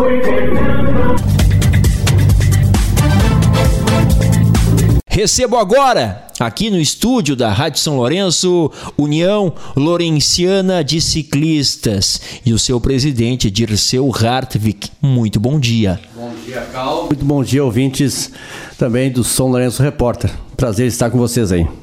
Recebo agora, aqui no estúdio da Rádio São Lourenço, União Lourenciana de Ciclistas e o seu presidente, Dirceu Hartwig. Muito bom dia. Bom dia, Cal. Muito bom dia, ouvintes também do São Lourenço Repórter. Prazer estar com vocês aí.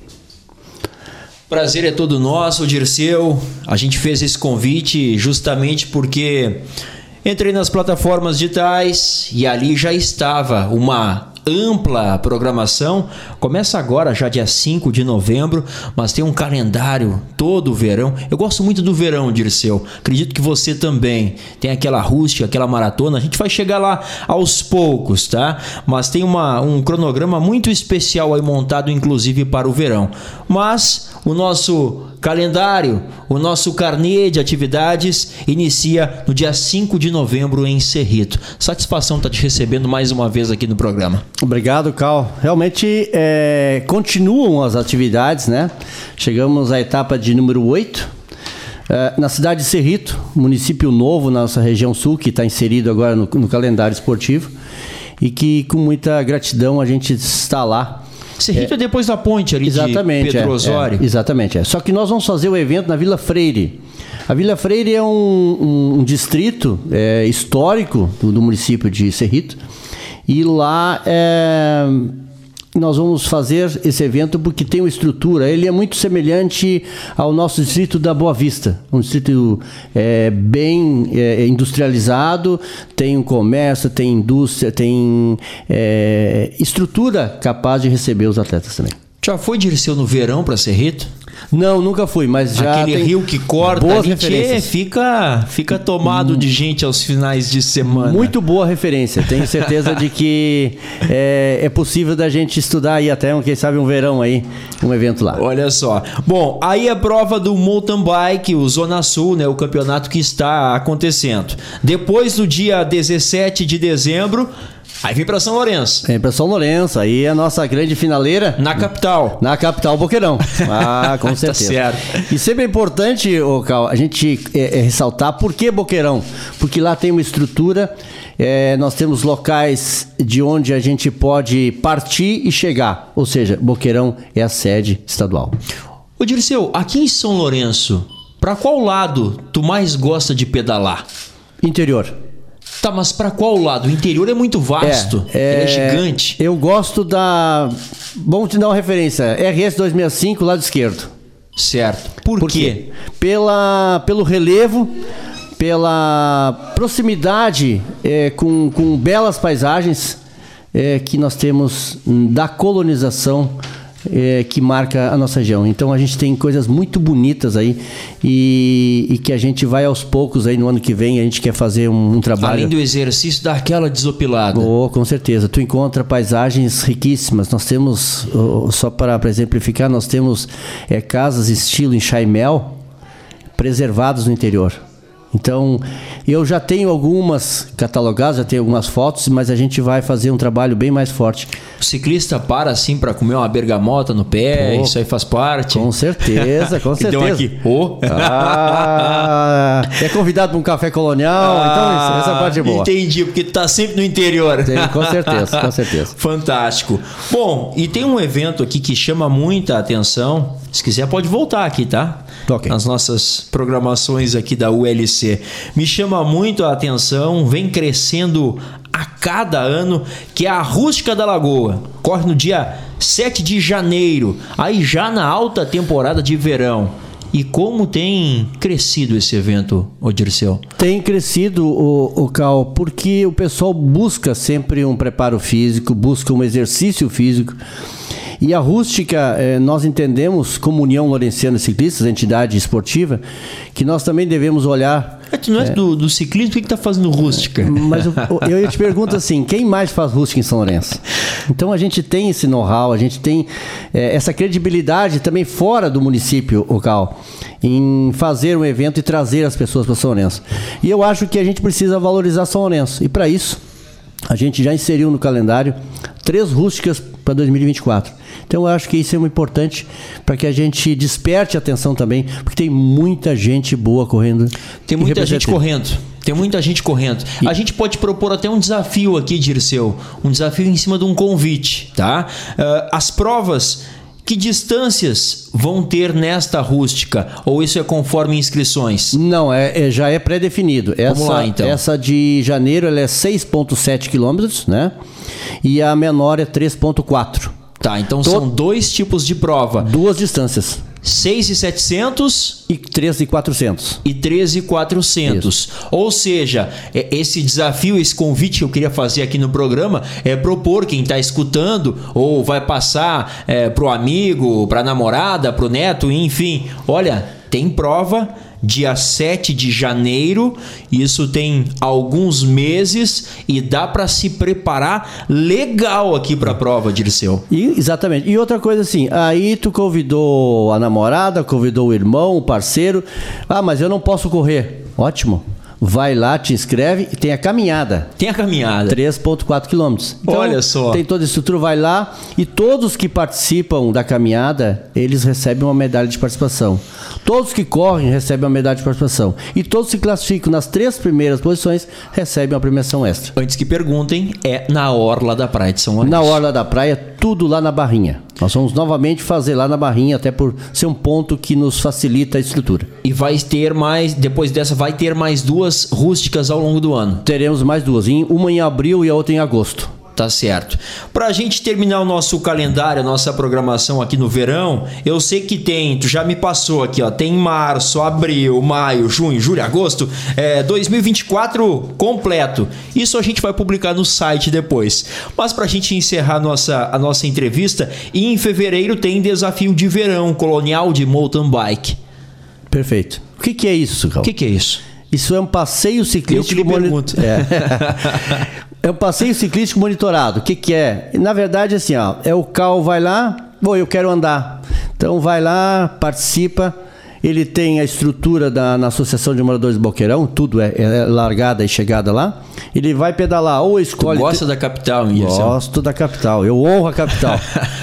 Prazer é todo nosso, Dirceu. A gente fez esse convite justamente porque entrei nas plataformas digitais e ali já estava uma ampla programação. Começa agora, já dia 5 de novembro, mas tem um calendário todo o verão. Eu gosto muito do verão, Dirceu. Acredito que você também. Tem aquela rústica, aquela maratona. A gente vai chegar lá aos poucos, tá? Mas tem um cronograma muito especial aí montado, inclusive, para o verão. Mas o nosso calendário, o nosso carnê de atividades inicia no dia 5 de novembro em Cerrito. Satisfação estar te recebendo mais uma vez aqui no programa. Obrigado, Cal. Realmente continuam as atividades, né? Chegamos à etapa de número 8. Na cidade de Cerrito, município novo na nossa região sul, que está inserido agora no calendário esportivo e que com muita gratidão a gente está lá. Cerrito é depois da ponte ali de Pedro Osório. Exatamente. Só que nós vamos fazer o evento na Vila Freire. A Vila Freire é um distrito histórico do município de Cerrito. E lá nós vamos fazer esse evento porque tem uma estrutura. Ele é muito semelhante ao nosso distrito da Boa Vista. Um distrito bem industrializado, tem um comércio, tem indústria, tem estrutura capaz de receber os atletas também. Já foi, Dirceu, no verão para Cerrito? Não, nunca fui, mas já aquele tem rio que corta boas ali, referências. Fica tomado de gente aos finais de semana. Muito boa referência. Tenho certeza de que é possível da gente estudar aí até, quem sabe, um verão aí, um evento lá. Olha só. Bom, aí a prova do mountain bike, o Zona Sul, né, o campeonato que está acontecendo. Depois do dia 17 de dezembro... Aí vem pra São Lourenço. Vem pra São Lourenço, aí é a nossa grande finaleira. Na capital. Na capital, Boqueirão. Ah, com certeza. Tá certo. E sempre é importante, Cal, a gente ressaltar por que Boqueirão. Porque lá tem uma estrutura, nós temos locais de onde a gente pode partir e chegar. Ou seja, Boqueirão é a sede estadual. Ô Dirceu, aqui em São Lourenço, pra qual lado tu mais gosta de pedalar? Interior. Tá, mas pra qual lado? O interior é muito vasto, ele é gigante. Eu gosto da... Vamos te dar uma referência. RS 265, lado esquerdo. Certo. Por quê? Pelo relevo, pela proximidade com belas paisagens que nós temos da colonização que marca a nossa região. Então a gente tem coisas muito bonitas aí e que a gente vai aos poucos aí no ano que vem. A gente quer fazer um trabalho. Além do exercício, dar aquela desopilada. Com certeza. Tu encontra paisagens riquíssimas. Nós temos, só para exemplificar, nós temos casas estilo enxaimel preservadas no interior. Então, eu já tenho algumas catalogadas, já tenho algumas fotos, mas a gente vai fazer um trabalho bem mais forte. O ciclista para assim para comer uma bergamota no pé, isso aí faz parte? Com certeza, com certeza. Então aqui, é convidado para um café colonial, então essa parte é boa. Entendi, porque tu tá sempre no interior. Com certeza, com certeza. Fantástico. Bom, e tem um evento aqui que chama muita atenção. Se quiser pode voltar aqui, tá? Ok. Nas nossas programações aqui da ULC. Me chama muito a atenção, vem crescendo a cada ano, que é a Rústica da Lagoa. Corre no dia 7 de janeiro, aí já na alta temporada de verão. E como tem crescido esse evento, Dirceu? Tem crescido, Cal, porque o pessoal busca sempre um preparo físico, busca um exercício físico. E a Rústica, nós entendemos, como União Lourenciana de Ciclistas, entidade esportiva, que nós também devemos olhar... Tu não é do ciclismo, por que tá fazendo Rústica? Mas eu te pergunto assim, quem mais faz Rústica em São Lourenço? Então a gente tem esse know-how, a gente tem essa credibilidade também fora do município local, em fazer um evento e trazer as pessoas para São Lourenço. E eu acho que a gente precisa valorizar São Lourenço. E para isso, a gente já inseriu no calendário 3 rústicas para 2024. Então eu acho que isso é muito importante para que a gente desperte a atenção também, porque tem muita gente boa correndo. Tem muita gente correndo. Tem muita gente correndo. A gente pode propor até um desafio aqui, Dirceu. Um desafio em cima de um convite, tá? As provas, que distâncias vão ter nesta rústica? Ou isso é conforme inscrições? Não, já é pré-definido. Vamos lá, então. Essa de janeiro ela é 6,7 quilômetros, né? E a menor é 3,4. Tá, então são 2 tipos de prova. 2 distâncias. 6,700 e 13,400. E 13,400. Ou seja, esse desafio, esse convite que eu queria fazer aqui no programa é propor quem está escutando ou vai passar pro amigo, pra namorada, pro neto, enfim. Olha, tem prova dia 7 de janeiro, isso tem alguns meses e dá para se preparar legal aqui para a prova, Dirceu. Exatamente. E outra coisa assim, aí tu convidou a namorada, convidou o irmão, o parceiro. Ah, mas eu não posso correr. Ótimo. Vai lá, te inscreve e tem a caminhada. Tem a caminhada. 3,4 quilômetros. Então, olha só. Tem toda a estrutura, vai lá e todos que participam da caminhada, eles recebem uma medalha de participação. Todos que correm recebem uma medalha de participação. E todos que classificam nas 3 primeiras posições recebem uma premiação extra. Antes que perguntem, é na orla da praia de São Lourenço. Na orla da praia, tudo lá na Barrinha. Nós vamos novamente fazer lá na Barrinha, até por ser um ponto que nos facilita a estrutura. E vai ter mais, depois dessa, vai ter mais 2 rústicas ao longo do ano? Teremos mais 2, uma em abril e a outra em agosto. Tá certo. Pra gente terminar o nosso calendário, a nossa programação aqui no verão, eu sei que tu já me passou aqui, ó, tem março, abril, maio, junho, julho, agosto, 2024 completo. Isso a gente vai publicar no site depois. Mas pra gente encerrar a nossa entrevista, em fevereiro tem desafio de verão colonial de mountain bike. Perfeito. O que é isso, Cal? O que é isso? Isso é um passeio ciclístico. Eu que lhe pergunto. É um passeio ciclístico monitorado. O que é? Na verdade, assim, ó, o Cal vai lá, eu quero andar. Então vai lá, participa. Ele tem a estrutura na Associação de Moradores do Boqueirão, tudo é largada e chegada lá. Ele vai pedalar, ou escolhe... Tu gosta da capital, Dirceu? Gosto da capital, eu honro a capital.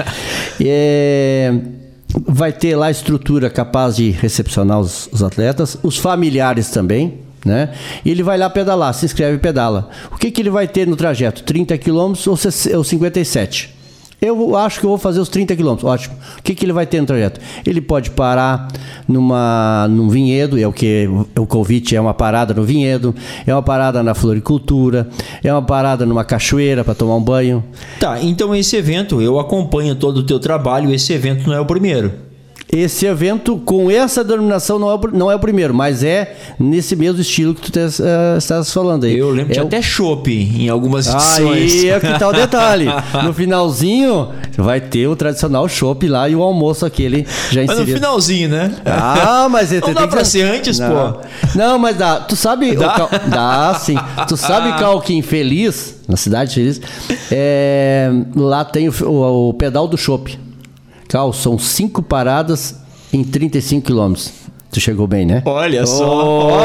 Vai ter lá a estrutura capaz de recepcionar os atletas, os familiares também, né? E ele vai lá pedalar, se inscreve e pedala. O que ele vai ter no trajeto? 30 quilômetros ou 57? Eu acho que eu vou fazer os 30 quilômetros. Ótimo. O que ele vai ter no trajeto? Ele pode parar num vinhedo, o convite é uma parada no vinhedo, é uma parada na floricultura, é uma parada numa cachoeira para tomar um banho. Tá, então esse evento, eu acompanho todo o teu trabalho, esse evento não é o primeiro. Esse evento, com essa denominação, não é o primeiro, mas é nesse mesmo estilo que tu estás falando aí. Eu lembro de até chopp em algumas edições. Aí é que tá o detalhe. No finalzinho, vai ter o tradicional chopp lá e o almoço aquele já inserido. Mas no finalzinho, né? Ah, mas... Não dá pra ser antes, pô. Não, mas dá. Tu sabe... Dá, sim. Tu sabe, Cal, que em Feliz, na cidade de Feliz, lá tem o pedal do chopp. Cal, são 5 paradas em 35 quilômetros. Tu chegou bem, né? Olha só.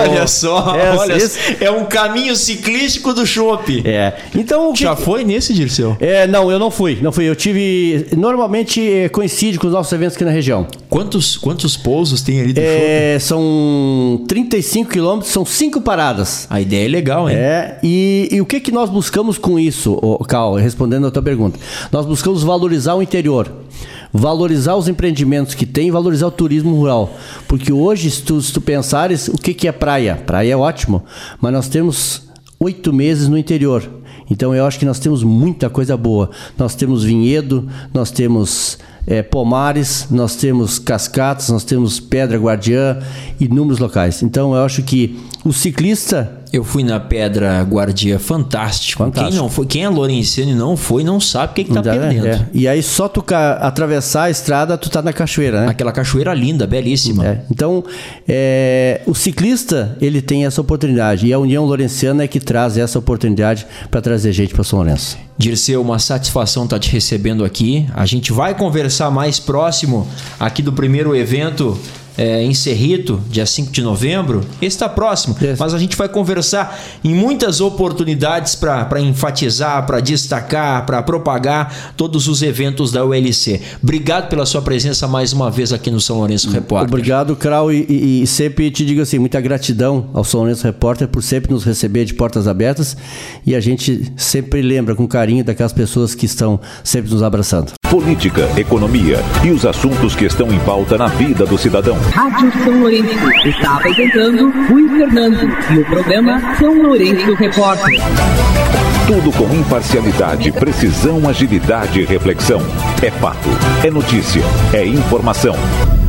É um caminho ciclístico do chopp. Então, já foi nesse, Dirceu? Não, eu não fui. Eu tive... Normalmente coincide com os nossos eventos aqui na região. Quantos pousos tem ali do chopp? São 35 quilômetros, são 5 paradas. A ideia é legal, hein? E o que nós buscamos com isso, Cal, respondendo a tua pergunta? Nós buscamos valorizar o interior. Valorizar os empreendimentos que tem, valorizar o turismo rural. Porque hoje, se tu pensares, o que é praia? Praia é ótimo, mas nós temos 8 meses no interior. Então eu acho que nós temos muita coisa boa. Nós temos vinhedo, nós temos pomares, nós temos cascatas, nós temos pedra guardiã, inúmeros locais. Então eu acho que o ciclista... Eu fui na Pedra Guardia, fantástico. Quem não foi, quem é lourenciano e não foi, não sabe o que tá perdendo. E aí só tu atravessar a estrada, tu tá na cachoeira, né? Aquela cachoeira linda, belíssima. Então, o ciclista, ele tem essa oportunidade. E a União Lourenciana é que traz essa oportunidade para trazer gente para São Lourenço. Dirceu, uma satisfação estar te recebendo aqui. A gente vai conversar mais próximo aqui do primeiro evento em Cerrito, dia 5 de novembro. Esse está próximo, mas a gente vai conversar em muitas oportunidades para enfatizar, para destacar, para propagar todos os eventos da ULC. Obrigado pela sua presença mais uma vez aqui no São Lourenço Repórter. Obrigado, Krau, e sempre te digo assim, muita gratidão ao São Lourenço Repórter por sempre nos receber de portas abertas, e a gente sempre lembra com carinho daquelas pessoas que estão sempre nos abraçando. Política, economia e os assuntos que estão em pauta na vida do cidadão. Rádio São Lourenço está apresentando Rui Fernando e o programa São Lourenço Repórter. Tudo com imparcialidade, precisão, agilidade e reflexão. É fato, é notícia, é informação.